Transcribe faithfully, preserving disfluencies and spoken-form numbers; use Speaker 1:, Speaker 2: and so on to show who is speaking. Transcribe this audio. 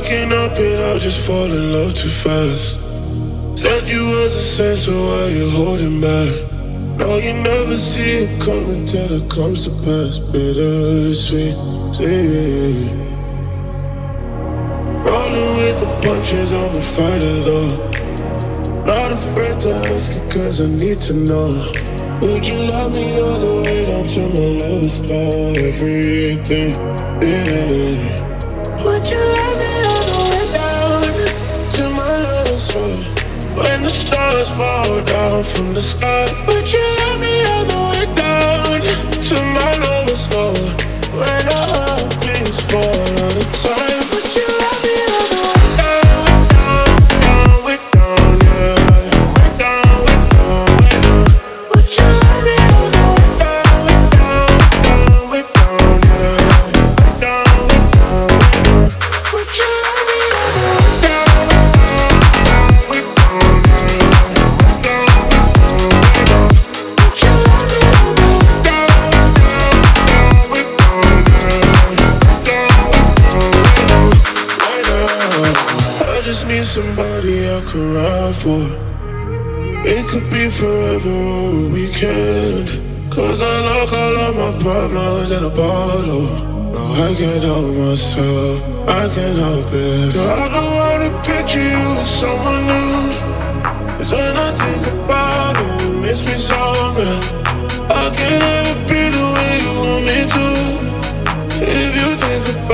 Speaker 1: Looking up and I just fall in love too fast. Said you was a saint, so why you holding back? No, you never see it coming till it comes to pass. Bittersweet, sweet. Rolling with the punches, I'm a fighter though. Not afraid to ask it cause I need to know. Would you love me all the way down to my lowest spot? Everything, yeah. Would you love me all the way down to my lowest spot? When the stars fall down from the sky. Would you love me all the way down to my lowest spot? When our heartbeats fall all the time. Would you love me all the way down, down, way down, yeah. Way down, way down, way down. Would you love me all the way down, down, way down, yeah. Way down, way down, way down. Would you love me all the way down, down, way down, yeah. Way down, way down, way down. Would you love me all the way down, down, way down, yeah. Way down, way down, way down, way down. I just need somebody I could ride for. It could be forever or a weekend. Cause I lock all of my problems in a bottle. No, I can't help myself, I can't help it. I don't wanna picture you as someone new. Cause when I think about it, it makes me so mad. I can't ever be the way you want me to. If you think about